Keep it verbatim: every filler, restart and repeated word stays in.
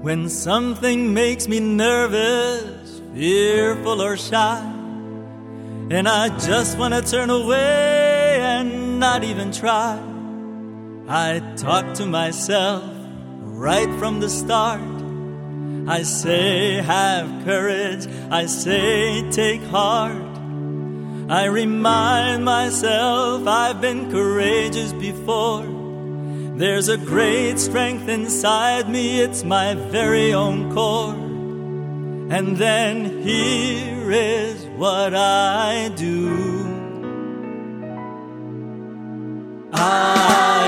When something makes me nervous, fearful or shy, and I just want to turn away and not even try, I talk to myself right from the start. I say, have courage. I say, take heart. I remind myself I've been courageous before. There's a great strength inside me, it's my very own core. And then here is what I do. I